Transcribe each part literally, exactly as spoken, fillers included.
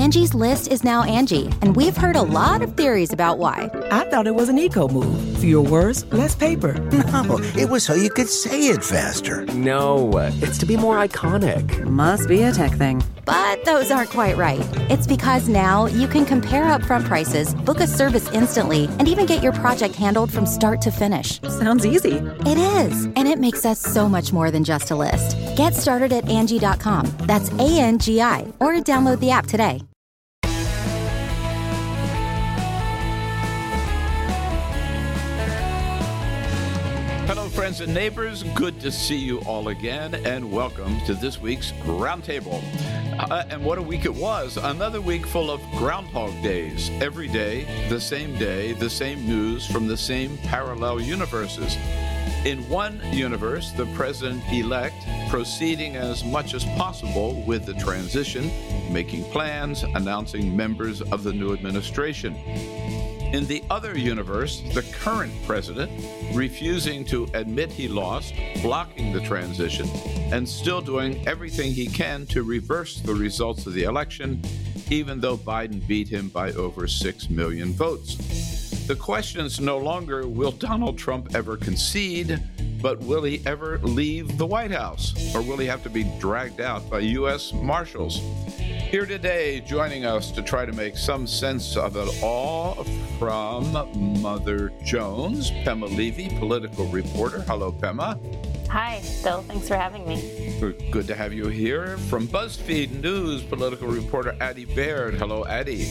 Angie's List is now Angie, and we've heard a lot of theories about why. I thought it was an eco move. Fewer words, less paper. No, it was so you could say it faster. No, it's to be more iconic. Must be a tech thing. But those aren't quite right. It's because now you can compare upfront prices, book a service instantly, and even get your project handled from start to finish. Sounds easy. It is, and it makes us so much more than just a list. Get started at Angie dot com. That's A N G I, or download the app today. Hello, friends and neighbors. Good to see you all again, and welcome to this week's Roundtable. Uh, and what a week it was. Another week full of Groundhog Days. Every day, the same day, the same news from the same parallel universes. In one universe, the president-elect proceeding as much as possible with the transition, making plans, announcing members of the new administration. In the other universe, the current president refusing to admit he lost, blocking the transition, and still doing everything he can to reverse the results of the election, even though Biden beat him by over six million votes. The question is no longer, will Donald Trump ever concede, but will he ever leave the White House? Or will he have to be dragged out by U S Marshals? Here today, joining us to try to make some sense of it all from Mother Jones, Pema Levy, political reporter. Hello, Pema. Hi, Bill. Thanks for having me. Good to have you here. From BuzzFeed News, political reporter Addie Baird. Hello, Addie.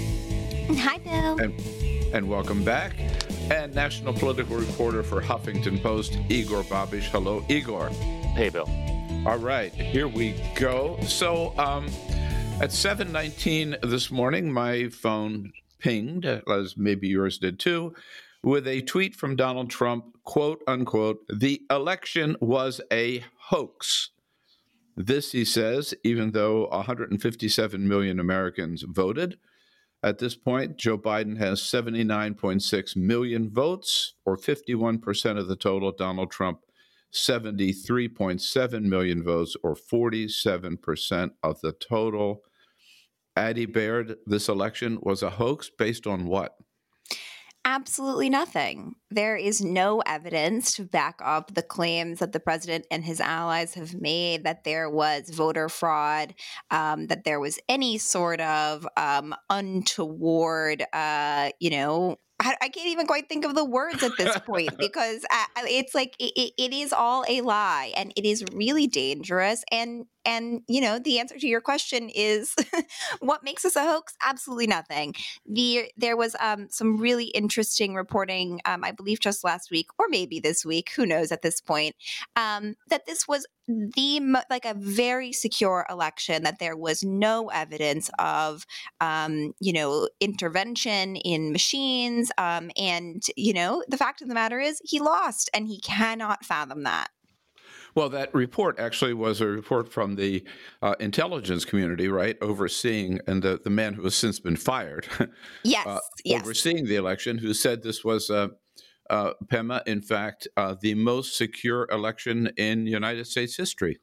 Hi, Bill. And, and welcome back. And national political reporter for Huffington Post, Igor Babish. Hello, Igor. Hey, Bill. All right, here we go. So, um, at seven nineteen this morning, my phone pinged, as maybe yours did too, with a tweet from Donald Trump, quote unquote, "The election was a hoax." This, he says, even though one hundred fifty-seven million Americans voted. At this point, Joe Biden has seventy-nine point six million votes, or fifty-one percent of the total. Donald Trump, seventy-three point seven million votes, or forty-seven percent of the total. Addie Baird, this election was a hoax based on what? Absolutely nothing. There is no evidence to back up the claims that the president and his allies have made that there was voter fraud, um, that there was any sort of um, untoward, uh, you know, I, I can't even quite think of the words at this point because uh, it's like it, it is all a lie and it is really dangerous. And And, you know, the answer to your question is what makes this a hoax? Absolutely nothing. The There was um, some really interesting reporting, um, I believe just last week, or maybe this week, who knows at this point, um, that this was the like a very secure election, that there was no evidence of, um, you know, intervention in machines. Um, and, you know, the fact of the matter is he lost and he cannot fathom that. Well, that report actually was a report from the uh, intelligence community, right, overseeing, and the, the man who has since been fired, yes, uh, yes. overseeing the election, who said this was, uh, uh, Pema, in fact, uh, the most secure election in United States history.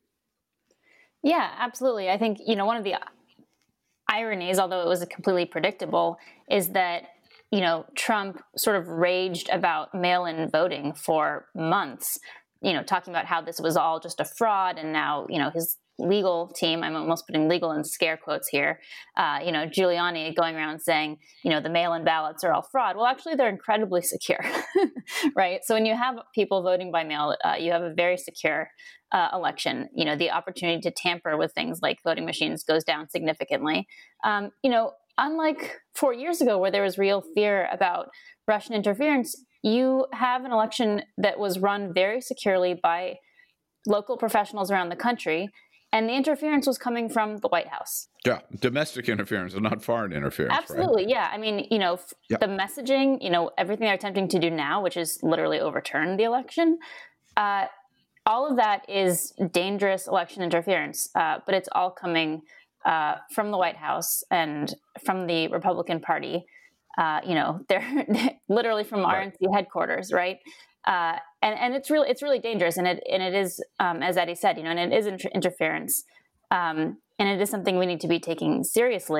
Yeah, absolutely. I think, you know, one of the ironies, although it was completely predictable, is that, you know, Trump sort of raged about mail-in voting for months, you know, talking about how this was all just a fraud. And now, you know, his legal team, I'm almost putting legal in scare quotes here, uh, you know, Giuliani going around saying, you know, the mail-in ballots are all fraud. Well, actually, they're incredibly secure, right? So when you have people voting by mail, uh, you have a very secure uh, election. You know, the opportunity to tamper with things like voting machines goes down significantly. Um, you know, unlike four years ago where there was real fear about Russian interference, you have an election that was run very securely by local professionals around the country, and the interference was coming from the White House. Yeah, domestic interference and not foreign interference. Absolutely, right? yeah. I mean, you know, f- yeah. the messaging, you know, everything they're attempting to do now, which is literally overturn the election, uh, all of that is dangerous election interference, uh, but it's all coming uh, from the White House and from the Republican Party. Uh, you know, they're literally from Right. R N C headquarters, right? Uh, and and it's really it's really dangerous, and it and it is, um, as Eddie said, you know, and it is inter- interference, um, and it is something we need to be taking seriously.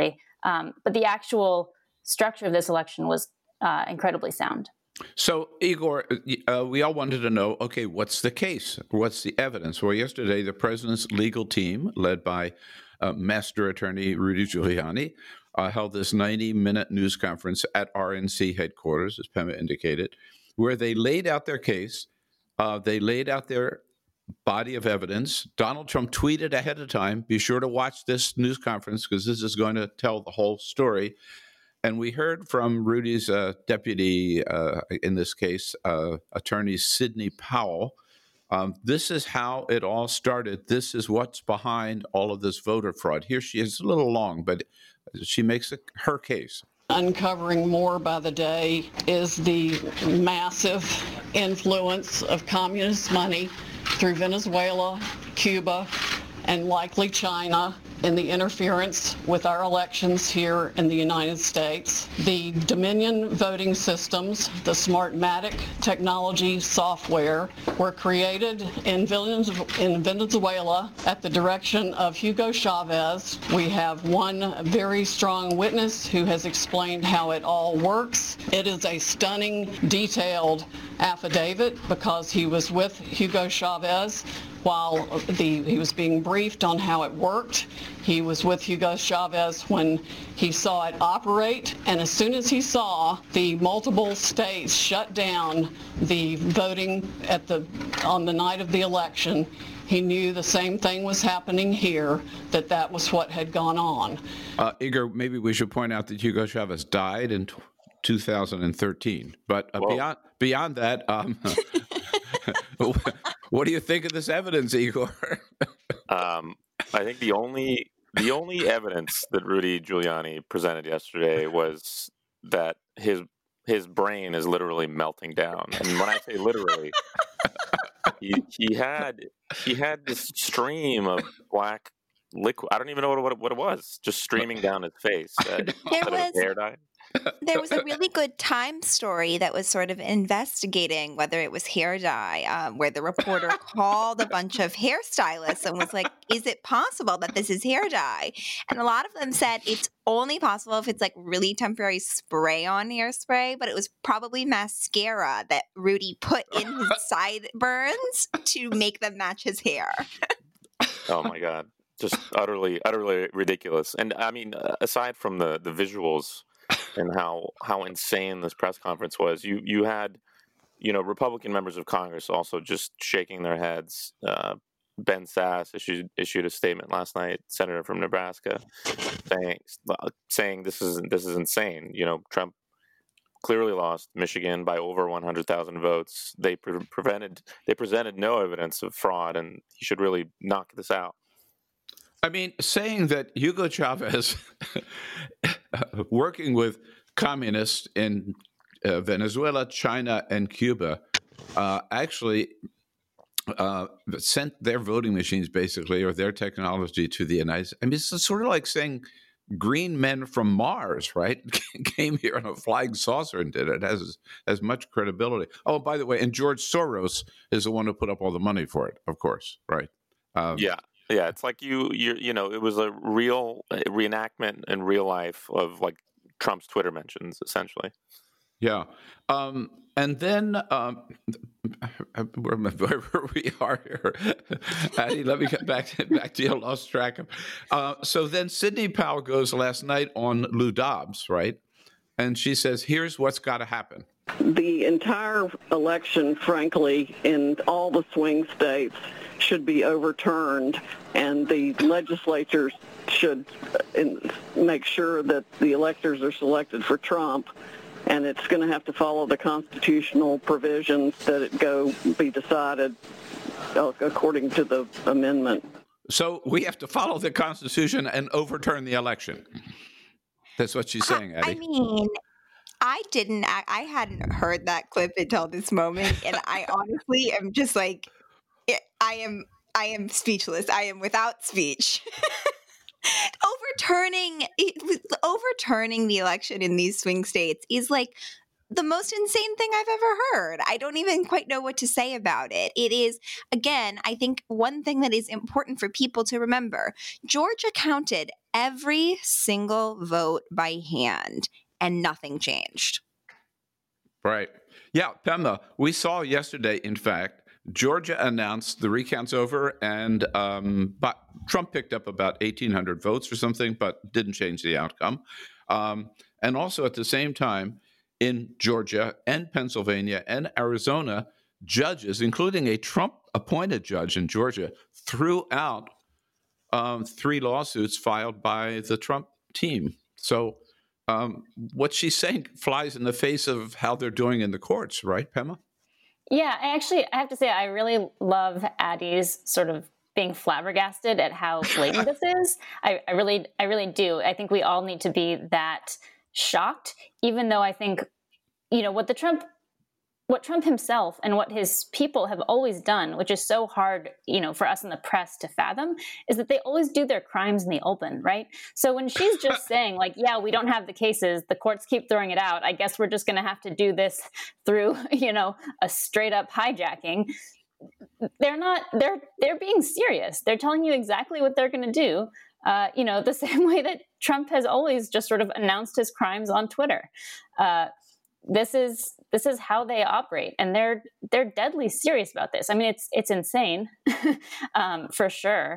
Um, but the actual structure of this election was uh, incredibly sound. So, Igor, uh, we all wanted to know, okay, what's the case? What's the evidence? Well, yesterday, the president's legal team, led by uh, Master Attorney Rudy Giuliani, uh, held this ninety-minute news conference at R N C headquarters, as Pema indicated, where they laid out their case. Uh, they laid out their body of evidence. Donald Trump tweeted ahead of time, be sure to watch this news conference because this is going to tell the whole story. And we heard from Rudy's uh, deputy, uh, in this case, uh, attorney Sidney Powell. Um, this is how it all started. This is what's behind all of this voter fraud. Here she is, a little long, but she makes a, her case. Uncovering more by the day is the massive influence of communist money through Venezuela, Cuba, and likely China in the interference with our elections here in the United States. The Dominion voting systems, the Smartmatic technology software, were created in Venezuela at the direction of Hugo Chavez. We have one very strong witness who has explained how it all works. It is a stunning, detailed affidavit because he was with Hugo Chavez while the, he was being briefed on how it worked. He was with Hugo Chavez when he saw it operate, and as soon as he saw the multiple states shut down the voting at the on the night of the election, he knew the same thing was happening here, that that was what had gone on. Uh, Igor, maybe we should point out that Hugo Chavez died in two thousand thirteen, but uh, beyond beyond that, um, what do you think of this evidence, Igor? um, I think the only the only evidence that Rudy Giuliani presented yesterday was that his his brain is literally melting down. And when I say literally, he he had he had this stream of black liquid. I don't even know what what, what it was, just streaming down his face. Uh, there was hair dye. There was a really good Time story that was sort of investigating whether it was hair dye, um, where the reporter called a bunch of hairstylists and was like, is it possible that this is hair dye? And a lot of them said it's only possible if it's like really temporary spray on hairspray, but it was probably mascara that Rudy put in his sideburns to make them match his hair. Oh my God. Just utterly, utterly ridiculous. And I mean, aside from the, the visuals and how how insane this press conference was, you you had, you know, Republican members of Congress also just shaking their heads. Uh, Ben Sasse issued issued a statement last night, senator from Nebraska, saying saying this is this is insane. You know, Trump clearly lost Michigan by over one hundred thousand votes. They pre- prevented they presented no evidence of fraud, and he should really knock this out. I mean, saying that Hugo Chavez, working with communists in uh, Venezuela, China, and Cuba, uh, actually uh, sent their voting machines, basically, or their technology to the United States. I mean, it's sort of like saying green men from Mars, right, came here on a flying saucer and did it. It has as much credibility. Oh, by the way, and George Soros is the one who put up all the money for it, of course, right? Um, yeah. Yeah, it's like you, you, you know, it was a real reenactment in real life of like Trump's Twitter mentions, essentially. Yeah, um, and then um, wherever we are here, Addie, let me get back to, back to you. I lost track of. Uh, so then Sidney Powell goes last night on Lou Dobbs, right? And she says, "Here's what's got to happen." The entire election, frankly, in all the swing states, should be overturned, and the legislatures should make sure that the electors are selected for Trump, and it's going to have to follow the constitutional provisions that it go be decided according to the amendment. So we have to follow the Constitution and overturn the election. That's what she's saying, Addie. I mean, I didn't, I, I hadn't heard that clip until this moment, and I honestly am just like, I am I am speechless. I am without speech. overturning overturning the election in these swing states is like the most insane thing I've ever heard. I don't even quite know what to say about it. It is, again, I think one thing that is important for people to remember, Georgia counted every single vote by hand and nothing changed. Right. Yeah, Pema, we saw yesterday, in fact, Georgia announced the recount's over, and um, but Trump picked up about eighteen hundred votes or something, but didn't change the outcome. Um, and also at the same time, in Georgia and Pennsylvania and Arizona, judges, including a Trump-appointed judge in Georgia, threw out um, three lawsuits filed by the Trump team. So um, what she's saying flies in the face of how they're doing in the courts, right, Pema? Yeah, I actually, I have to say, I really love Addie's sort of being flabbergasted at how blatant this is. I, I really, I really do. I think we all need to be that shocked, even though I think, you know, what the Trump, what Trump himself and what his people have always done, which is so hard, you know, for us in the press to fathom, is that they always do their crimes in the open, right? So when she's just saying like, yeah, we don't have the cases, the courts keep throwing it out, I guess we're just going to have to do this through, you know, a straight up hijacking. They're not, they're, they're being serious. They're telling you exactly what they're going to do. Uh, you know, the same way that Trump has always just sort of announced his crimes on Twitter. Uh, this is this is how they operate, and they're they're deadly serious about this. I mean, it's it's insane, um, for sure.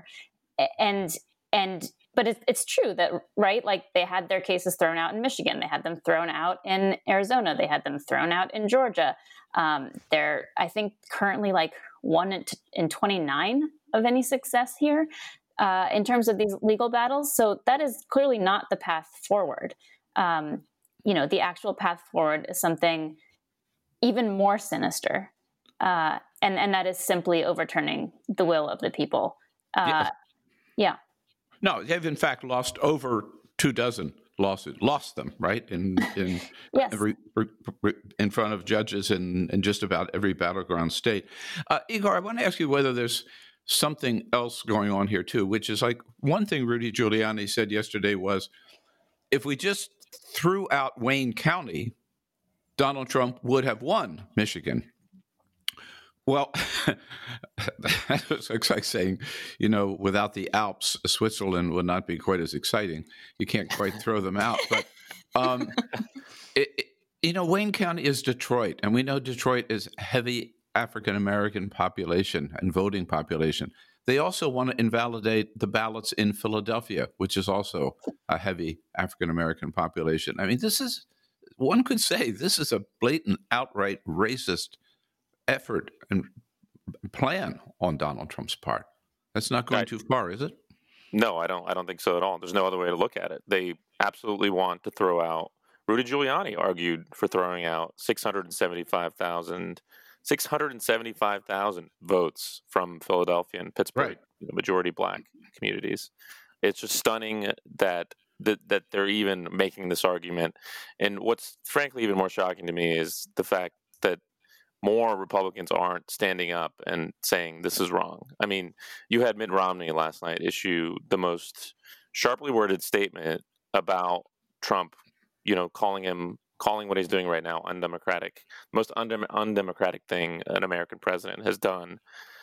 And and but it's it's true that, right? Like, they had their cases thrown out in Michigan, they had them thrown out in Arizona, they had them thrown out in Georgia. Um, they're, I think, currently like one in, in twenty-nine of any success here. Uh, in terms of these legal battles. So that is clearly not the path forward. Um, you know, the actual path forward is something even more sinister. Uh, and, and that is simply overturning the will of the people. Uh, yeah. yeah. No, they've in fact lost over two dozen lawsuits, lost them, right? In in yes. every, in front of judges in, in just about every battleground state. Uh, Igor, I want to ask you whether there's something else going on here too, which is like one thing Rudy Giuliani said yesterday was, if we just threw out Wayne County, Donald Trump would have won Michigan. Well, that was like saying, you know, without the Alps, Switzerland would not be quite as exciting. You can't quite throw them out. But, um, it, it, you know, Wayne County is Detroit, and we know Detroit is heavy African-American population and voting population. They also want to invalidate the ballots in Philadelphia, which is also a heavy African-American population. I mean, this is, one could say, this is a blatant, outright racist effort and plan on Donald Trump's part. That's not going I, too far, is it? No, I don't. I don't think so at all. There's no other way to look at it. They absolutely want to throw out. Rudy Giuliani argued for throwing out six hundred seventy-five thousand six hundred seventy-five thousand votes from Philadelphia and Pittsburgh, right. you know, majority black communities. It's just stunning that, that that they're even making this argument. And what's frankly even more shocking to me is the fact that more Republicans aren't standing up and saying this is wrong. I mean, you had Mitt Romney last night issue the most sharply worded statement about Trump, you know, calling him calling what he's doing right now undemocratic, most undem- undemocratic thing an American president has done.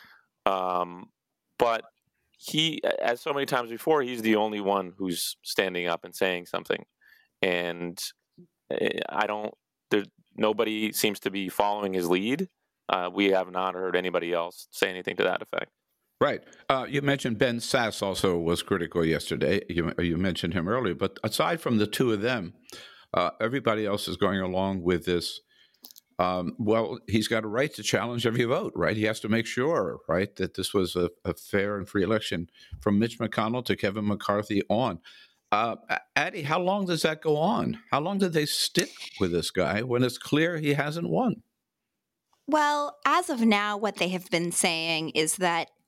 Um, but he, as so many times before, he's the only one who's standing up and saying something. And I don't, there, nobody seems to be following his lead. Uh, we have not heard anybody else say anything to that effect. Right. Uh, you mentioned Ben Sasse also was critical yesterday. You, you mentioned him earlier. But aside from the two of them, Uh, everybody else is going along with this. Um, well, he's got a right to challenge every vote, right? He has to make sure, right, that this was a, a fair and free election from Mitch McConnell to Kevin McCarthy on. Uh, Addie, how long does that go on? How long do they stick with this guy when it's clear he hasn't won? Well, as of now, what they have been saying is that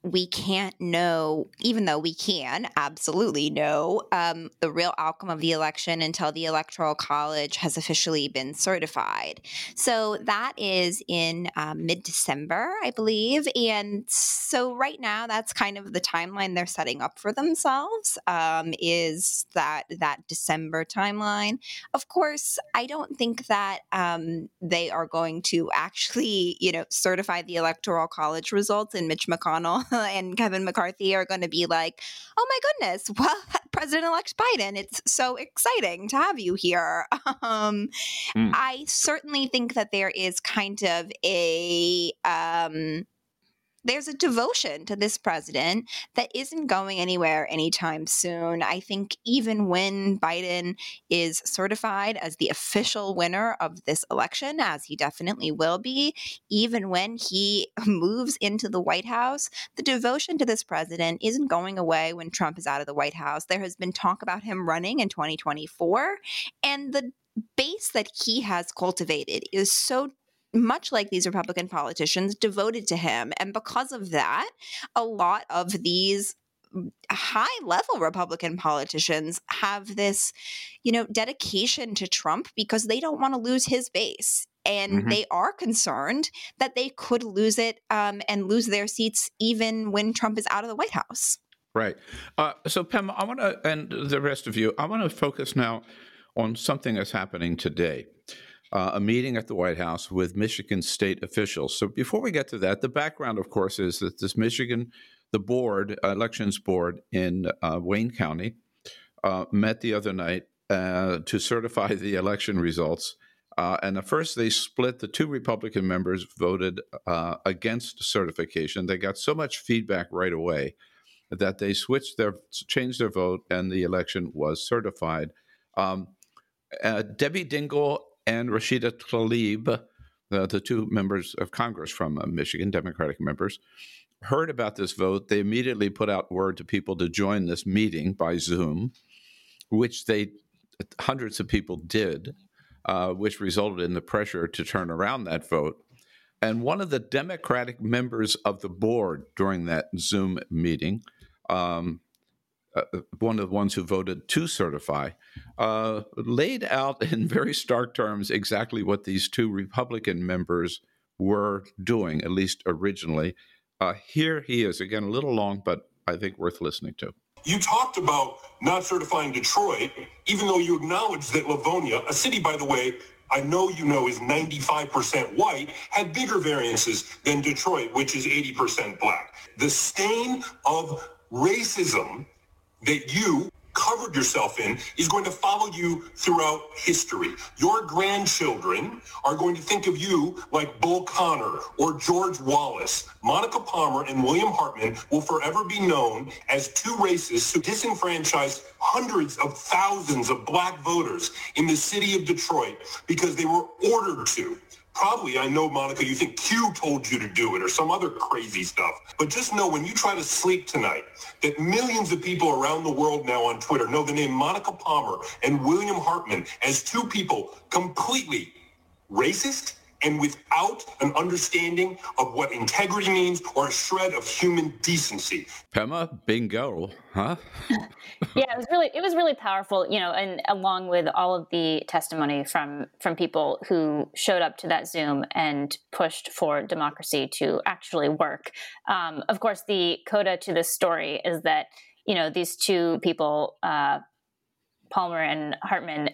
we can't know, even though we can absolutely know um, the real outcome of the election until the Electoral College has officially been certified. So that is in um, mid-December, I believe. And so right now, that's kind of the timeline they're setting up for themselves, um, is that that December timeline. Of course, I don't think that um, they are going to actually, you know, certify the Electoral College results, and Mitch McConnell and Kevin McCarthy are going to be like, oh my goodness, well, President-elect Biden, it's so exciting to have you here. Um, mm. I certainly think that there is kind of a... Um, There's a devotion to this president that isn't going anywhere anytime soon. I think even when Biden is certified as the official winner of this election, as he definitely will be, even when he moves into the White House, the devotion to this president isn't going away when Trump is out of the White House. There has been talk about him running in twenty twenty-four, and the base that he has cultivated is so much like these Republican politicians, devoted to him. And because of that, a lot of these high-level Republican politicians have this, you know, dedication to Trump because they don't want to lose his base. And mm-hmm. they are concerned that they could lose it um, and lose their seats even when Trump is out of the White House. Right. Uh, so, Pam, I want to, and the rest of you, I want to focus now on something that's happening today. Uh, a meeting at the White House with Michigan state officials. So before we get to that, the background, of course, is that this Michigan, the board, uh, elections board in uh, Wayne County, uh, met the other night uh, to certify the election results. Uh, and at first, they split. The two Republican members voted uh, against certification. They got so much feedback right away that they switched their, changed their vote, and the election was certified. Um, uh, Debbie Dingell and Rashida Tlaib, the, the two members of Congress from uh, Michigan, Democratic members, heard about this vote. They immediately put out word to people to join this meeting by Zoom, which they hundreds of people did, uh, which resulted in the pressure to turn around that vote. And one of the Democratic members of the board during that Zoom meeting, um, Uh, one of the ones who voted to certify, uh, laid out in very stark terms exactly what these two Republican members were doing, at least originally. Uh, here he is, again, a little long, but I think worth listening to. You talked about not certifying Detroit, even though you acknowledged that Livonia, a city, by the way, I know you know is ninety-five percent white, had bigger variances than Detroit, which is eighty percent black. The stain of racism that you covered yourself in is going to follow you throughout history. Your grandchildren are going to think of you like Bull Connor or George Wallace. Monica Palmer and William Hartman will forever be known as two racists who disenfranchised hundreds of thousands of black voters in the city of Detroit because they were ordered to. Probably, I know, Monica, you think Q told you to do it or some other crazy stuff. But just know when you try to sleep tonight that millions of people around the world now on Twitter know the name Monica Palmer and William Hartman as two people completely racist and without an understanding of what integrity means or a shred of human decency. Pema, bingo, huh? Yeah, it was really it was really powerful, you know, and along with all of the testimony from from people who showed up to that Zoom and pushed for democracy to actually work. Um, of course, the coda to this story is that, you know, these two people, uh, Palmer and Hartman,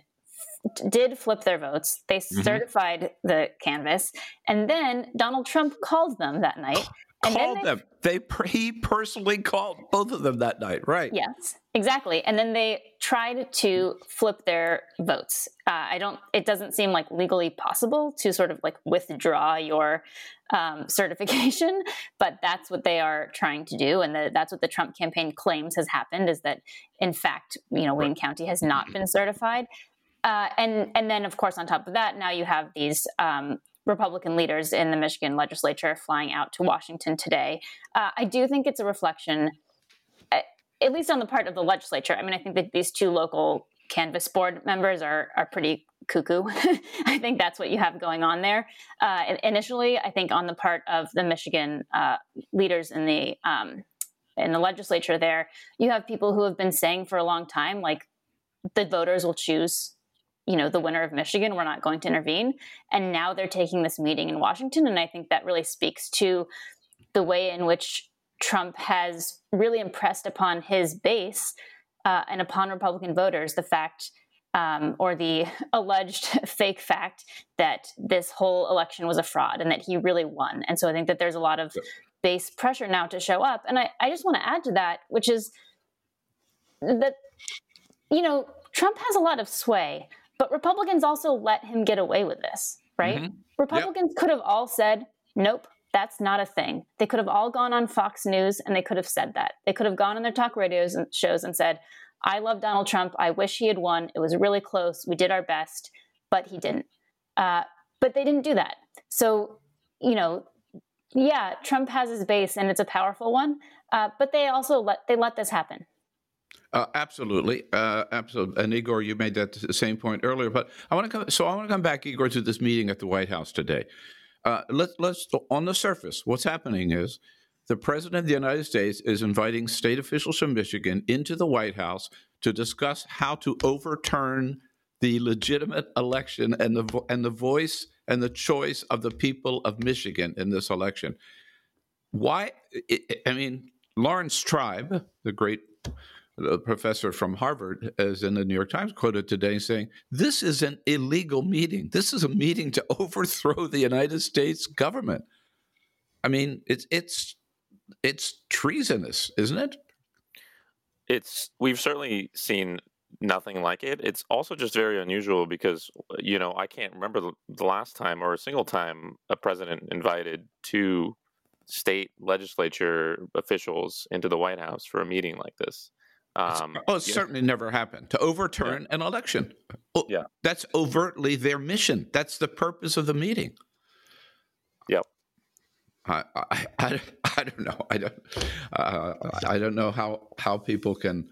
did flip their votes. They mm-hmm. certified the canvass, and then Donald Trump called them that night. And called then they, them. They he personally called both of them that night, right? Yes, exactly. And then they tried to flip their votes. Uh, I don't. It doesn't seem like legally possible to sort of like withdraw your um, certification, but that's what they are trying to do, and the, that's what the Trump campaign claims has happened. Is that in fact, you know, Wayne right. County has not been certified. Uh, and and then, of course, on top of that, now you have these um, Republican leaders in the Michigan legislature flying out to Washington today. Uh, I do think it's a reflection, at least on the part of the legislature. I mean, I think that these two local canvass board members are are pretty cuckoo. I think that's what you have going on there. Uh, initially, I think on the part of the Michigan uh, leaders in the um, in the legislature there, you have people who have been saying for a long time, like, the voters will choose, you know, the winner of Michigan. We're not going to intervene. And now they're taking this meeting in Washington. And I think that really speaks to the way in which Trump has really impressed upon his base uh, and upon Republican voters the fact um, or the alleged fake fact that this whole election was a fraud and that he really won. And so I think that there's a lot of base pressure now to show up. And I, I just want to add to that, which is that, you know, Trump has a lot of sway, but Republicans also let him get away with this, right? Mm-hmm. Republicans yep. could have all said, nope, that's not a thing. They could have all gone on Fox News and they could have said that. They could have gone on their talk radio shows and said, I love Donald Trump. I wish he had won. It was really close. We did our best, but he didn't. Uh, but they didn't do that. So, you know, yeah, Trump has his base and it's a powerful one, uh, but they also let they let this happen. Uh, absolutely, uh, absolutely. And Igor, you made that the same point earlier. But I want to come. So I want to come back, Igor, to this meeting at the White House today. Uh, let's let's on the surface, what's happening is the president of the United States is inviting state officials from Michigan into the White House to discuss how to overturn the legitimate election and the vo- and the voice and the choice of the people of Michigan in this election. Why? I mean, Lawrence Tribe, the great the professor from Harvard, is in the New York Times, quoted today saying, this is an illegal meeting. This is a meeting to overthrow the United States government. I mean, it's it's it's treasonous, isn't it? It's we've certainly seen nothing like it. It's also just very unusual because, you know, I can't remember the, the last time or a single time a president invited two state legislature officials into the White House for a meeting like this. Um, oh, it's certainly know. never happened to overturn yeah. an election. Oh, yeah, that's overtly their mission. That's the purpose of the meeting. Yep. I I, I, I don't know. I don't uh, I don't know how how people can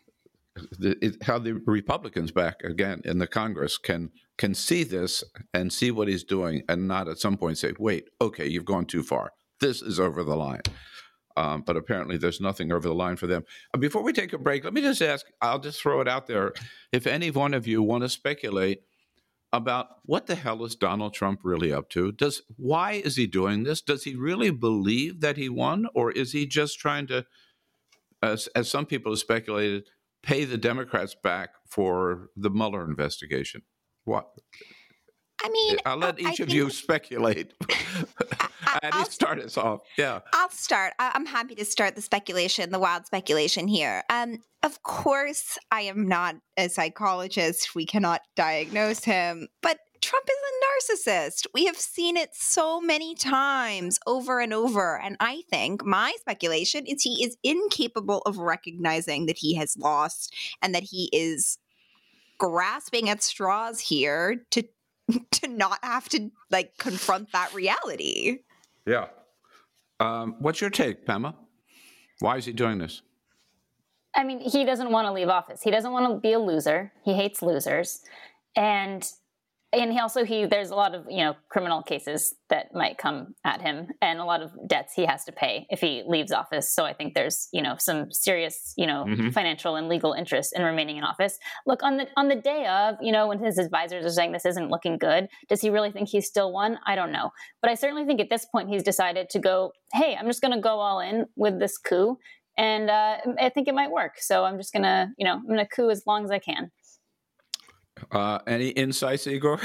it, how the Republicans back again in the Congress can can see this and see what he's doing and not at some point say, wait, okay, you've gone too far. This is over the line. Um, but apparently there's nothing over the line for them. Uh, before we take a break, let me just ask, I'll just throw it out there. If any one of you want to speculate about what the hell is Donald Trump really up to? Does why is he doing this? Does he really believe that he won? Or is he just trying to, as, as some people have speculated, pay the Democrats back for the Mueller investigation? What? I mean, I'll let each I of you speculate. How do you start us off? Yeah. I'll start. I'm happy to start the speculation, the wild speculation here. Um, of course, I am not a psychologist. We cannot diagnose him. But Trump is a narcissist. We have seen it so many times over and over. And I think my speculation is he is incapable of recognizing that he has lost and that he is grasping at straws here to to not have to like confront that reality. Yeah. Um, what's your take, Pema? Why is he doing this? I mean, he doesn't want to leave office. He doesn't want to be a loser. He hates losers. And and he also, he there's a lot of, you know, criminal cases that might come at him and a lot of debts he has to pay if he leaves office. So I think there's, you know, some serious, you know, mm-hmm. financial and legal interest in remaining in office. Look, on the on the day of, you know, when his advisors are saying this isn't looking good, does he really think he's still won? I don't know. But I certainly think at this point he's decided to go, hey, I'm just going to go all in with this coup. And uh, I think it might work. So I'm just going to, you know, I'm going to coup as long as I can. Uh, any insights, Igor?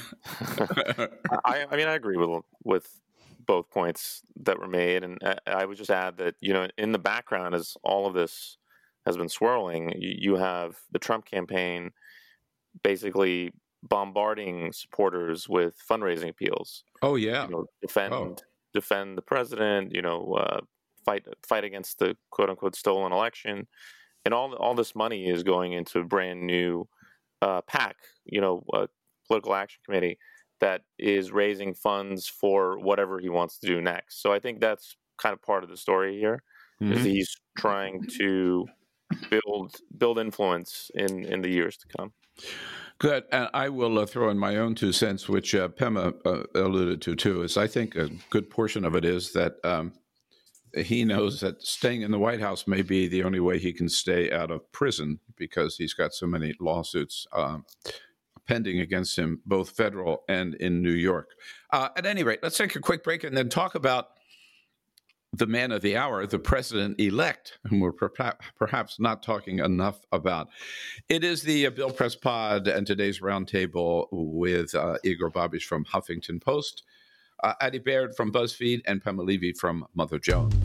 I, I mean, I agree with with both points that were made, and I, I would just add that, you know, in the background, as all of this has been swirling, you, you have the Trump campaign basically bombarding supporters with fundraising appeals. Oh yeah, you know, defend oh. defend the president. You know, uh, fight fight against the quote unquote stolen election, and all all this money is going into brand new. Uh, PAC, you know, a political action committee that is raising funds for whatever he wants to do next. So I think that's kind of part of the story here, mm-hmm. is he's trying to build build influence in, in the years to come. Good. And I will uh, throw in my own two cents, which uh, Pema uh, alluded to, too, is I think a good portion of it is that um, he knows that staying in the White House may be the only way he can stay out of prison because he's got so many lawsuits um, pending against him, both federal and in New York. Uh, at any rate, let's take a quick break and then talk about the man of the hour, the president-elect, whom we're per- perhaps not talking enough about. It is the uh, Bill Press Pod and today's roundtable with uh, Igor Babiš from Huffington Post, uh, Addie Baird from BuzzFeed, and Pema Levy from Mother Jones.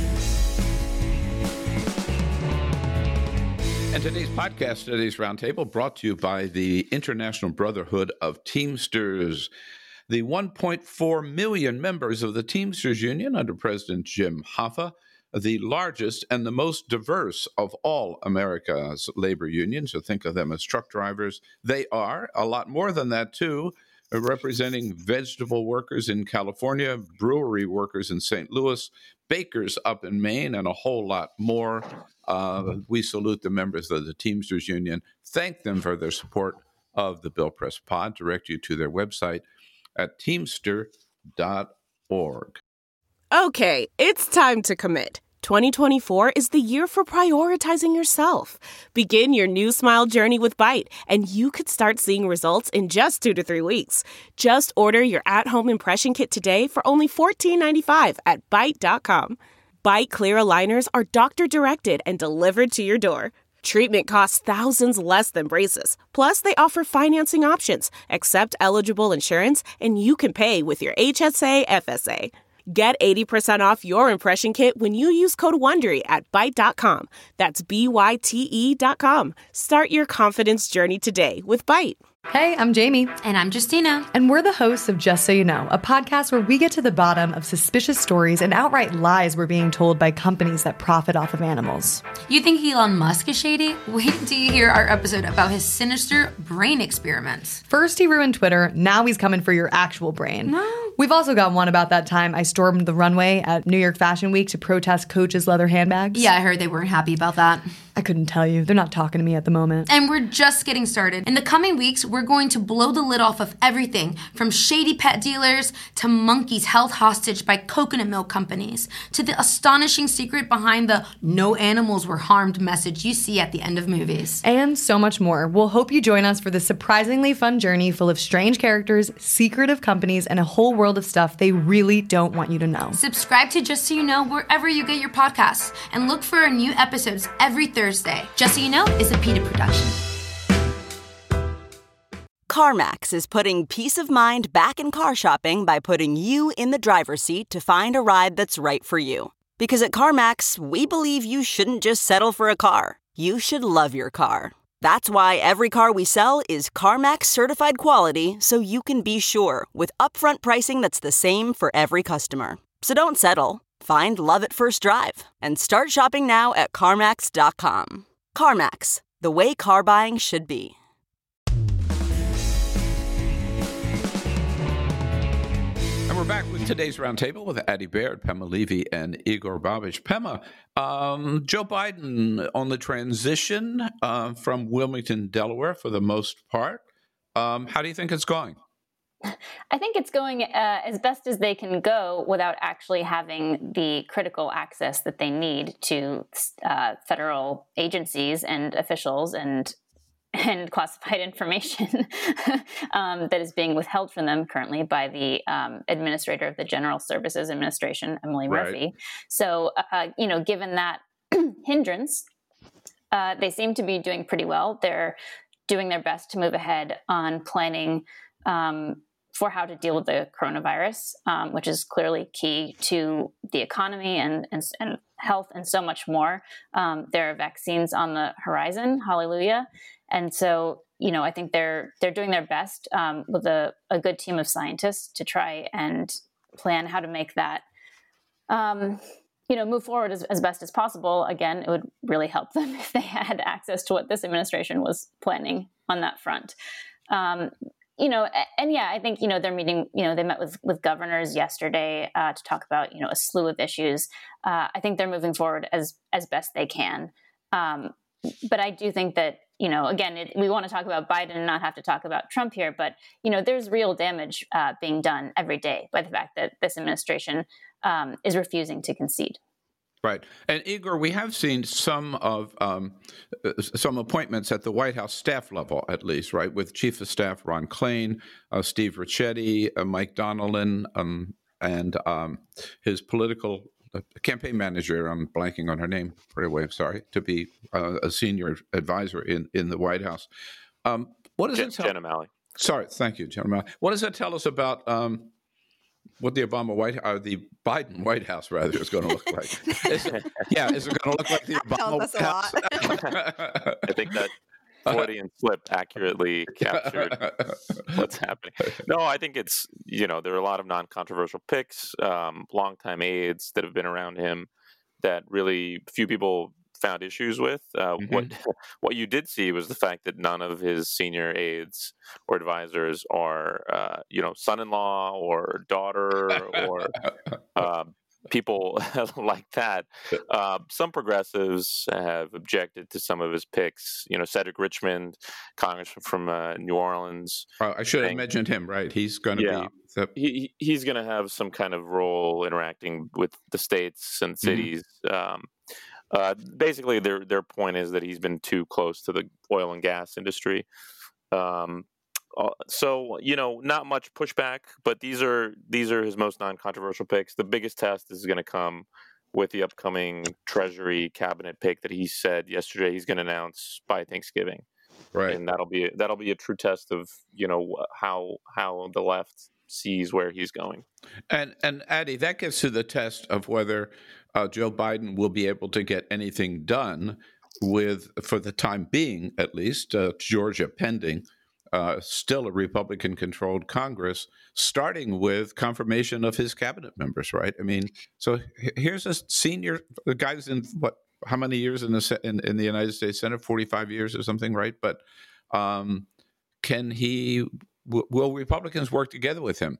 And today's podcast, today's roundtable, brought to you by the International Brotherhood of Teamsters. The one point four million members of the Teamsters Union under President Jim Hoffa, the largest and the most diverse of all America's labor unions. So think of them as truck drivers. They are a lot more than that, too, representing vegetable workers in California, brewery workers in Saint Louis, bakers up in Maine, and a whole lot more. Uh, we salute the members of the Teamsters Union, thank them for their support of the Bill Press Pod, direct you to their website at teamster dot org. Okay, it's time to commit. twenty twenty-four is the year for prioritizing yourself. Begin your new smile journey with Byte, and you could start seeing results in just two to three weeks. Just order your at-home impression kit today for only fourteen ninety-five at byte dot com. Byte clear aligners are doctor-directed and delivered to your door. Treatment costs thousands less than braces. Plus, they offer financing options, accept eligible insurance, and you can pay with your H S A F S A. Get eighty percent off your impression kit when you use code WONDERY at byte dot com. That's B Y T E dot com. Start your confidence journey today with Byte. Hey, I'm Jamie. And I'm Justina. And we're the hosts of Just So You Know, a podcast where we get to the bottom of suspicious stories and outright lies we're being told by companies that profit off of animals. You think Elon Musk is shady? Wait till you hear our episode about his sinister brain experiments. First he ruined Twitter, now he's coming for your actual brain. No. We've also got one about that time I stormed the runway at New York Fashion Week to protest Coach's leather handbags. Yeah, I heard they weren't happy about that. I couldn't tell you. They're not talking to me at the moment. And we're just getting started. In the coming weeks, we're going to blow the lid off of everything from shady pet dealers to monkeys held hostage by coconut milk companies to the astonishing secret behind the no animals were harmed message you see at the end of movies. And so much more. We'll hope you join us for this surprisingly fun journey full of strange characters, secretive companies, and a whole world of stuff they really don't want you to know. Subscribe to Just So You Know wherever you get your podcasts and look for our new episodes every Thursday. Thursday. Just So You Know is a PETA production. CarMax is putting peace of mind back in car shopping by putting you in the driver's seat to find a ride that's right for you. Because at CarMax, we believe you shouldn't just settle for a car. You should love your car. That's why every car we sell is CarMax certified quality, so you can be sure with upfront pricing that's the same for every customer. So don't settle. Find love at first drive and start shopping now at CarMax dot com. CarMax, the way car buying should be. And we're back with today's roundtable with Addie Baird, Pema Levy, and Igor Babiš. Pema, um, Joe Biden on the transition uh, from Wilmington, Delaware, for the most part. Um, how do you think it's going? I think it's going uh, as best as they can go without actually having the critical access that they need to uh, federal agencies and officials and and classified information um, that is being withheld from them currently by the um, administrator of the General Services Administration, Emily Murphy. Right. So, uh, you know, given that hindrance, uh, they seem to be doing pretty well. They're doing their best to move ahead on planning um, for how to deal with the coronavirus, um, which is clearly key to the economy and, and, and health and so much more. Um, there are vaccines on the horizon, hallelujah. And so, you know, I think they're they're doing their best um, with a, a good team of scientists to try and plan how to make that, um, you know, move forward as, as best as possible. Again, it would really help them if they had access to what this administration was planning on that front. Um, You know, and yeah, I think, you know, they're meeting, you know, they met with, with governors yesterday uh, to talk about, you know, a slew of issues. Uh, I think they're moving forward as, as best they can. Um, but I do think that you know, again, it, we want to talk about Biden and not have to talk about Trump here, but, you know, there's real damage uh, being done every day by the fact that this administration um, is refusing to concede. Right. And Igor, we have seen some of um, some appointments at the White House staff level, at least, right, with Chief of Staff Ron Klain, uh, Steve Ricchetti, uh, Mike Donnellan, um, and um, his political uh, campaign manager, I'm blanking on her name right away, I'm sorry, to be uh, a senior advisor in, in the White House. Um, what does Jen, it tell? Jen O'Malley. Sorry, thank you, Jen O'Malley. What does that tell us about um, what the Obama White or the Biden White House rather is going to look like? Is it, yeah, is it going to look like the Obama White House? I think that Freudian slip accurately captured what's happening. No, I think it's, you know, there are a lot of non-controversial picks, um, longtime aides that have been around him that really few people found issues with. Uh, mm-hmm. What what you did see was the fact that none of his senior aides or advisors are, uh, you know, son-in-law or daughter or uh, people like that. Uh, some progressives have objected to some of his picks. You know, Cedric Richmond, congressman from uh, New Orleans. Uh, I should have saying, mentioned him, right? He's going to yeah, be... The... He, he's going to have some kind of role interacting with the states and cities. Mm-hmm. Um, uh, basically, their their point is that he's been too close to the oil and gas industry. Um, Uh, so, you know, not much pushback, but these are these are his most non-controversial picks. The biggest test is going to come with the upcoming Treasury cabinet pick that he said yesterday he's going to announce by Thanksgiving. Right, and that'll be that'll be a true test of, you know, how how the left sees where he's going. And and Addie, that gets to the test of whether uh, Joe Biden will be able to get anything done with, for the time being, at least, uh, Georgia pending. Uh, still a Republican-controlled Congress, starting with confirmation of his cabinet members, right? I mean, so here's a senior, the guy's in what, how many years in the in, in the United States Senate? forty-five years or something, right? But um, can he? W- will Republicans work together with him?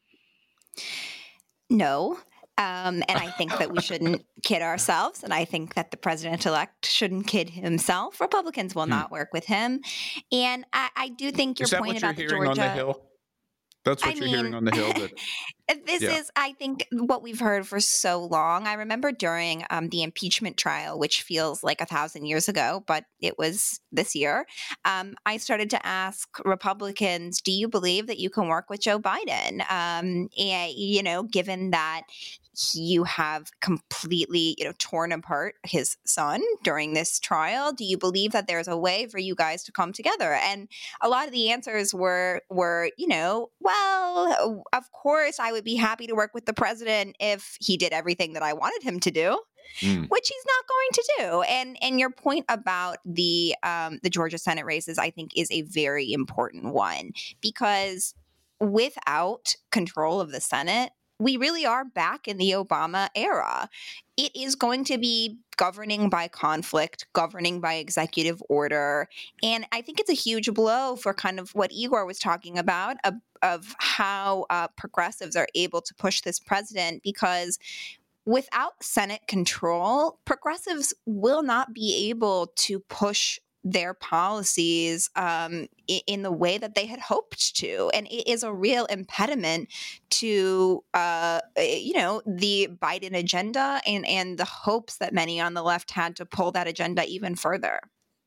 No. Um, and I think that we shouldn't kid ourselves. And I think that the president-elect shouldn't kid himself. Republicans will hmm. not work with him. And I, I do think your Is that point what about you're the hearing Georgia... on the Hill? That's what I you're mean, hearing on the Hill? That, this yeah. is, I think, what we've heard for so long. I remember during um, the impeachment trial, which feels like a thousand years ago, but it was this year, um, I started to ask Republicans, do you believe that you can work with Joe Biden? Um, and, you know, given that you have completely, you know, torn apart his son during this trial, do you believe that there's a way for you guys to come together? And a lot of the answers were, were, you know, well, of course I would be happy to work with the president if he did everything that I wanted him to do, mm. which he's not going to do. And and your point about the um, the Georgia Senate races, I think, is a very important one, because without control of the Senate, we really are back in the Obama era. It is going to be governing by conflict, governing by executive order. And I think it's a huge blow for kind of what Igor was talking about, of, of how uh, progressives are able to push this president, because without Senate control, progressives will not be able to push their policies um, in the way that they had hoped to. And it is a real impediment to, uh, you know, the Biden agenda and, and the hopes that many on the left had to pull that agenda even further.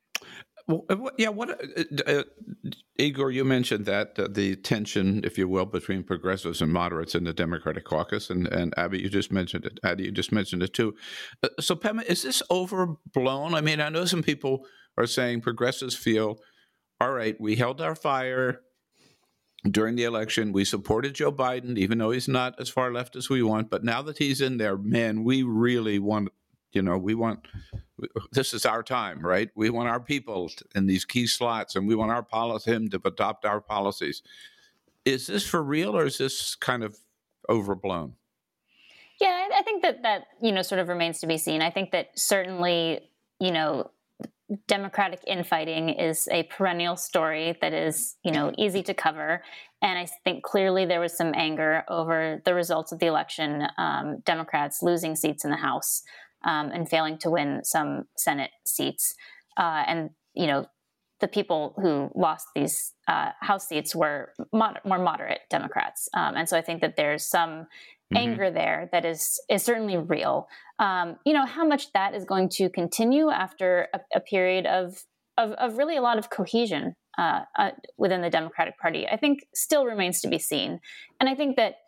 Well, yeah, what uh, uh, Igor, you mentioned that uh, the tension, if you will, between progressives and moderates in the Democratic caucus, and, and Abby, you just mentioned it. Abby, you just mentioned it too. Uh, so, Pema, is this overblown? I mean, I know some people are saying progressives feel, all right, we held our fire during the election. We supported Joe Biden, even though he's not as far left as we want. But now that he's in there, man, we really want, you know, we want, this is our time, right? We want our people in these key slots, and we want our policy, him to adopt our policies. Is this for real, or is this kind of overblown? Yeah, I think that that, you know, sort of remains to be seen. I think that certainly, you know, Democratic infighting is a perennial story that is, you know, easy to cover. And I think clearly there was some anger over the results of the election, um, Democrats losing seats in the House um, and failing to win some Senate seats. Uh, and, you know, the people who lost these uh, House seats were mod- more moderate Democrats. Um, and so I think that there's some mm-hmm. anger there that is is certainly real. Um, you know, how much that is going to continue after a, a period of, of, of really a lot of cohesion uh, uh, within the Democratic Party, I think still remains to be seen. And I think that,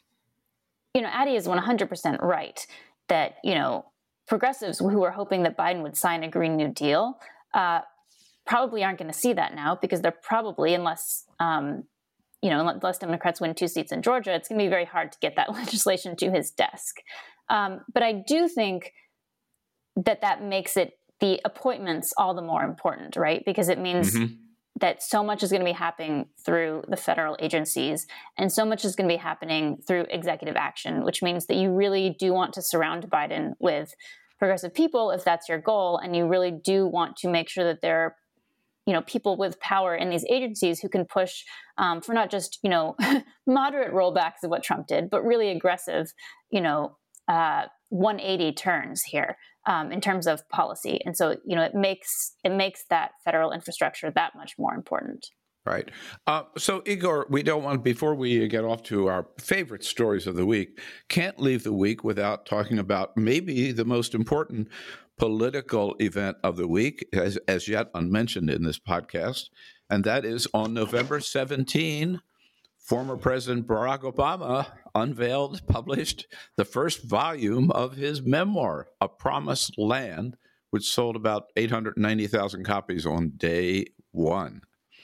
you know, Addie is one hundred percent right that, you know, progressives who were hoping that Biden would sign a Green New Deal uh, probably aren't going to see that now, because they're probably, unless, um, you know, unless Democrats win two seats in Georgia, it's going to be very hard to get that legislation to his desk. Um, but I do think that that makes it, the appointments, all the more important, right? Because it means mm-hmm. that so much is going to be happening through the federal agencies, and so much is going to be happening through executive action, which means that you really do want to surround Biden with progressive people if that's your goal, and you really do want to make sure that there are, you know, people with power in these agencies who can push um, for not just, you know, moderate rollbacks of what Trump did, but really aggressive, you know, uh, one eighty turns here um, in terms of policy. And so, you know, it makes it makes that federal infrastructure that much more important. Right. Uh, so, Igor, we don't want, before we get off to our favorite stories of the week, can't leave the week without talking about maybe the most important political event of the week, as, as yet unmentioned in this podcast, and that is on November seventeenth, former President Barack Obama unveiled, published the first volume of his memoir, A Promised Land, which sold about eight hundred ninety thousand copies on day one.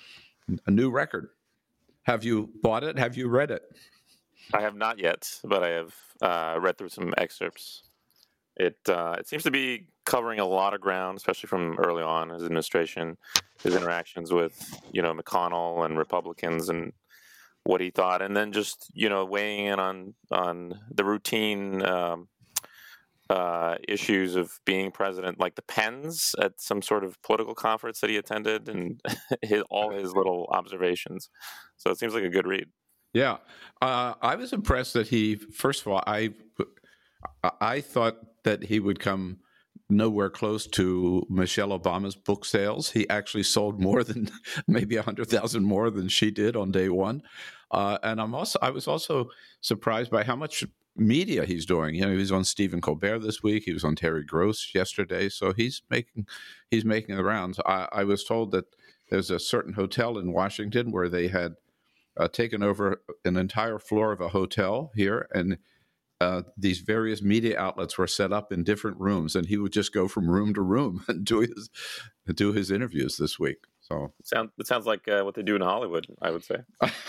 A new record. Have you bought it? Have you read it? I have not yet, but I have uh, read through some excerpts. It uh, it seems to be covering a lot of ground, especially from early on his administration, his interactions with, you know, McConnell and Republicans and what he thought, and then just, you know, weighing in on on the routine um, uh, issues of being president, like the pens at some sort of political conference that he attended, and his, all his little observations. So it seems like a good read. Yeah, uh, I was impressed that he. First of all, I I thought that he would come nowhere close to Michelle Obama's book sales. He actually sold more than maybe a hundred thousand more than she did on day one. Uh, and I'm also I was also surprised by how much media he's doing. You know, he was on Stephen Colbert this week. He was on Terry Gross yesterday. So he's making he's making the rounds. I, I was told that there's a certain hotel in Washington where they had uh, taken over an entire floor of a hotel here, and Uh, these various media outlets were set up in different rooms, and he would just go from room to room and do his do his interviews this week. So Sound, it sounds like uh, what they do in Hollywood, I would say.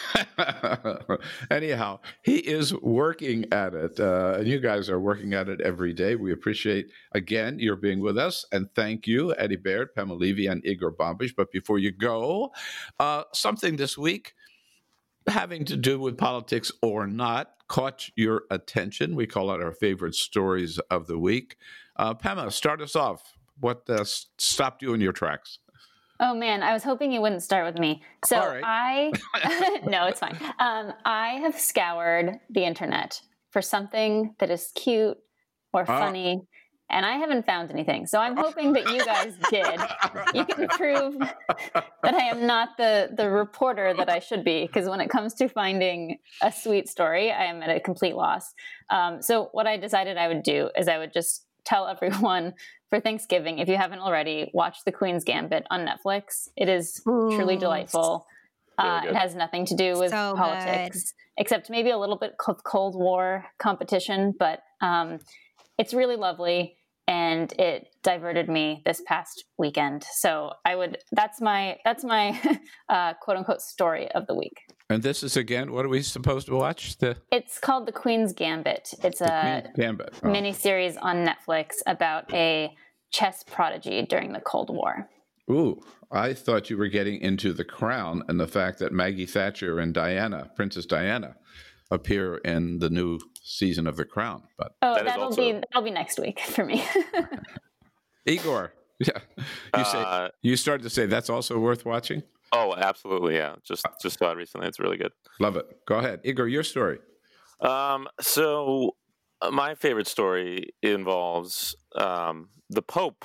Anyhow, he is working at it, uh, and you guys are working at it every day. We appreciate, again, your being with us, and thank you, Eddie Baird, Pamela Levy, and Igor Bombish. But before you go, uh, something this week having to do with politics or not caught your attention. We call it our favorite stories of the week. Uh, Pamela, start us off. What uh, stopped you in your tracks? Oh, man, I was hoping you wouldn't start with me. So right. I, no, it's fine. Um, I have scoured the internet for something that is cute or funny, uh. and I haven't found anything. So I'm hoping that you guys did. You can prove that I am not the, the reporter that I should be, because when it comes to finding a sweet story, I am at a complete loss. Um, so what I decided I would do is I would just tell everyone for Thanksgiving, if you haven't already, watch The Queen's Gambit on Netflix. It is Ooh. truly delightful. Uh, it has nothing to do with so politics, good. except maybe a little bit of Cold War competition, but um, it's really lovely. And it diverted me this past weekend. So I would, that's my, that's my uh, quote unquote story of the week. And this is, again, what are we supposed to watch? The It's called The Queen's Gambit. It's the a Queen's Gambit. Oh. miniseries on Netflix about a chess prodigy during the Cold War. Ooh, I thought you were getting into The Crown and the fact that Maggie Thatcher and Diana, Princess Diana, appear in the new season of The Crown. But oh, that that'll also... be that'll be next week for me. Igor, yeah, you say uh, you started to say that's also worth watching. Oh, absolutely, yeah. Just just saw it recently. It's really good. Love it. Go ahead, Igor. Your story. Um, so uh, my favorite story involves um, the Pope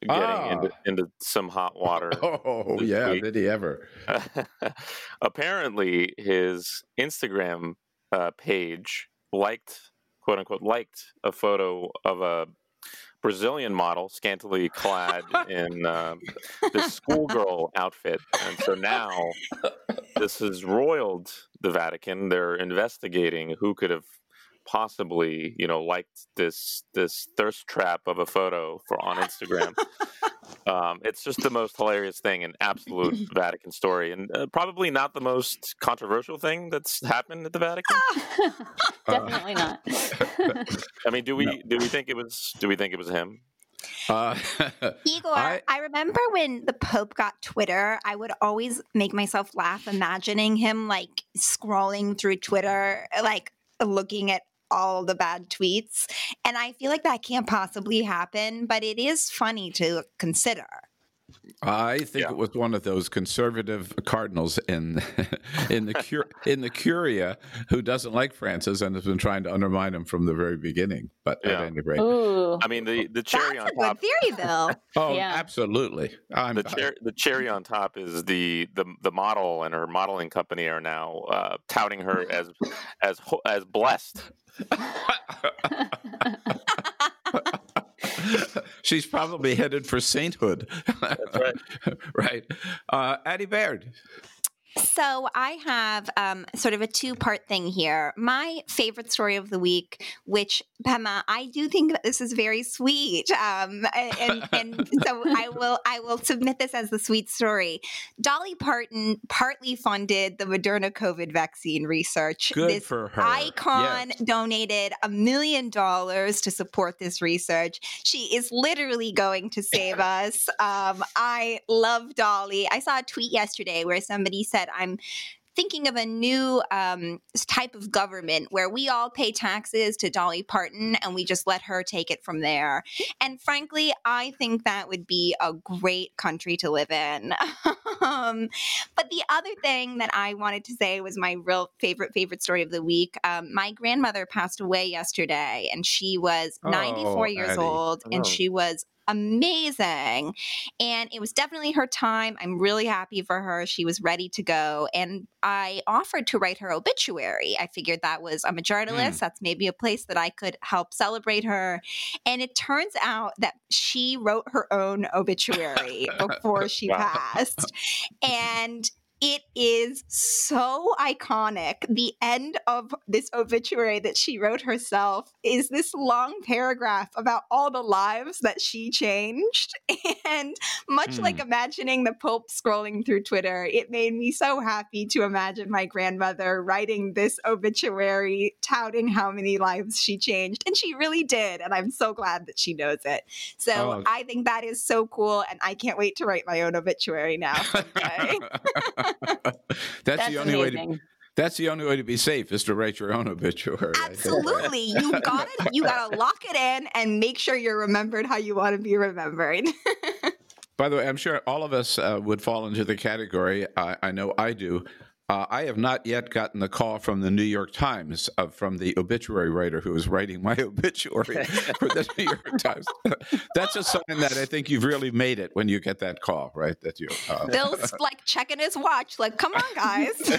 getting Ah. into, into some hot water. Oh, this yeah. week. Did he ever? Apparently, his Instagram uh, page liked, quote unquote, liked a photo of a Brazilian model scantily clad in uh, this schoolgirl outfit. And so now this has roiled the Vatican. They're investigating who could have possibly, you know, liked this this thirst trap of a photo for on Instagram. Um, it's just the most hilarious thing, an absolute Vatican story, and uh, probably not the most controversial thing that's happened at the Vatican. Definitely not. I mean, do we No. do we think it was do we think it was him? Uh, Igor, I, I remember when the Pope got Twitter, I would always make myself laugh imagining him like scrolling through Twitter, like looking at all the bad tweets. And I feel like that can't possibly happen, but it is funny to consider. I think it was one of those conservative cardinals in in the cur- in the Curia who doesn't like Francis and has been trying to undermine him from the very beginning. But Yeah. at any rate, Ooh. I mean, the, the cherry That's on a top. good theory, Bill. oh, Yeah. absolutely. I'm, The, cher- the cherry on top is the, the, the model and her modeling company are now uh, touting her as as ho- as blessed. she's probably headed for sainthood. That's right. Right. Uh, Addie Baird. So I have um, sort of a two-part thing here. My favorite story of the week, which Pema, I do think that this is very sweet, um, and, and so I will I will submit this as the sweet story. Dolly Parton partly funded the Moderna COVID vaccine research. Good this for her. icon Yes. donated a million dollars to support this research. She is literally going to save us. Um, I love Dolly. I saw a tweet yesterday where somebody said, I'm thinking of a new um, type of government where we all pay taxes to Dolly Parton and we just let her take it from there. And frankly, I think that would be a great country to live in. um, but the other thing that I wanted to say was my real favorite, favorite story of the week. Um, my grandmother passed away yesterday and she was ninety-four Oh, years Addie. old and Oh. she was amazing. And it was definitely her time. I'm really happy for her. She was ready to go. And I offered to write her obituary. I figured that was, I'm a journalist. That's maybe a place that I could help celebrate her. And it turns out that she wrote her own obituary before she Wow. passed. And it is so iconic. The end of this obituary that she wrote herself is this long paragraph about all the lives that she changed. And much Hmm. like imagining the Pope scrolling through Twitter, it made me so happy to imagine my grandmother writing this obituary, touting how many lives she changed. And she really did. And I'm so glad that she knows it. So Oh. I think that is so cool. And I can't wait to write my own obituary now someday. that's, That's the only way to. amazing. That's the only way to be safe is to write your own obituary. I think. Absolutely. You got to you got to lock it in and make sure you're remembered how you want to be remembered. By the way, I'm sure all of us uh, would fall into the category. I, I know I do. Uh, I have not yet gotten the call from the New York Times, uh, from the obituary writer who is writing my obituary for the New York Times. That's a sign that I think you've really made it when you get that call, right? That you. Uh, Bill's like checking his watch, like, come on, guys.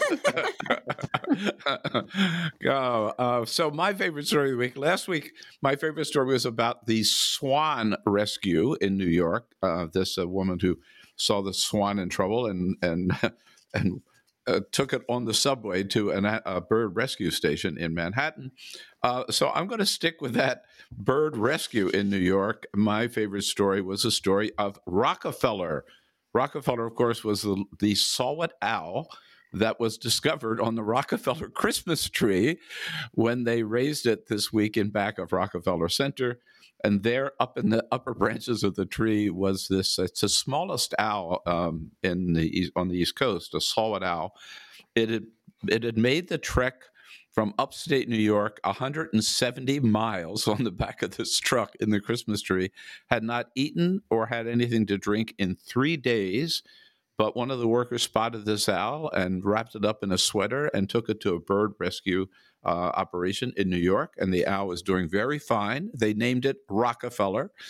oh, uh, so my favorite story of the week. Last week, my favorite story was about the swan rescue in New York. Uh, this uh, woman who saw the swan in trouble and and and. Uh, took it on the subway to an, a bird rescue station in Manhattan. Uh, so I'm going to stick with that bird rescue in New York. My favorite story was a story of Rockefeller. Rockefeller, of course, was the, the saw-whet owl that was discovered on the Rockefeller Christmas tree when they raised it this week in back of Rockefeller Center. And there, up in the upper branches of the tree, was this. It's the smallest owl um, in the on the East Coast, a saw-whet owl. It had it had made the trek from upstate New York, one hundred seventy miles on the back of this truck in the Christmas tree. Had not eaten or had anything to drink in three days. But one of the workers spotted this owl and wrapped it up in a sweater and took it to a bird rescue uh, operation in New York. And the owl was doing very fine. They named it Rockefeller.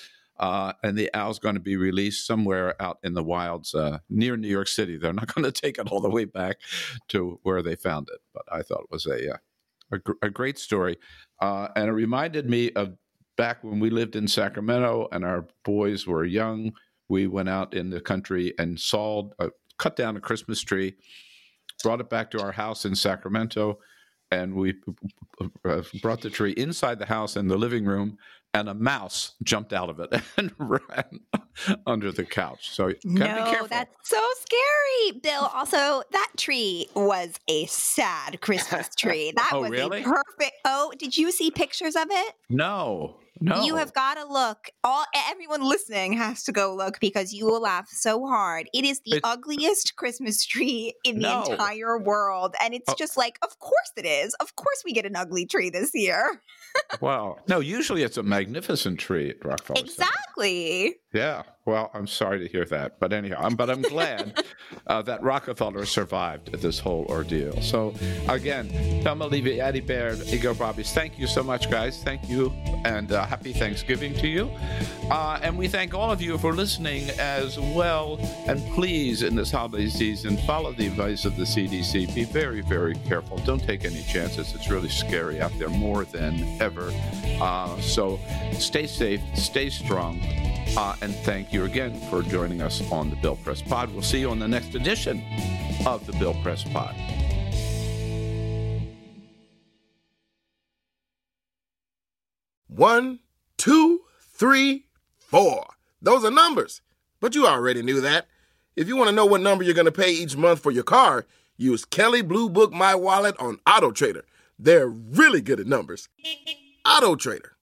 Uh, and the owl's going to be released somewhere out in the wilds uh, near New York City. They're not going to take it all the way back to where they found it. But I thought it was a, uh, a, gr- a great story. Uh, and it reminded me of back when we lived in Sacramento and our boys were young. We went out in the country and sawed, uh, cut down a Christmas tree, brought it back to our house in Sacramento, and we uh, brought the tree inside the house in the living room, and a mouse jumped out of it and ran under the couch. So gotta no, be careful. That's so scary, Bill. Also, that tree was a sad Christmas tree. That Oh, was really? a perfect. Oh, did you see pictures of it? No, no. You have got to look. All everyone listening has to go look because you will laugh so hard. It is the It- ugliest Christmas tree in No. the entire world, and it's Oh. just like, of course it is. Of course we get an ugly tree this year. Wow. No, usually it's a magnificent tree at Rockefeller Center. Exactly. Yeah. Well, I'm sorry to hear that. But anyhow, I'm, but I'm glad uh, that Rockefeller survived this whole ordeal. So again, Thelma Levy, Addie Baird, Igor Bobbies, thank you so much, guys. Thank you. And uh, happy Thanksgiving to you. Uh, and we thank all of you for listening as well. And please, in this holiday season, follow the advice of the C D C. Be very, very careful. Don't take any chances. It's really scary out there more than ever. Uh, so stay safe, stay strong. Uh, and thank you again for joining us on the Bill Press Pod. We'll see you on the next edition of the Bill Press Pod. One, two, three, four. Those are numbers. But you already knew that. If you want to know what number you're going to pay each month for your car, use Kelley Blue Book My Wallet on AutoTrader. They're really good at numbers. AutoTrader.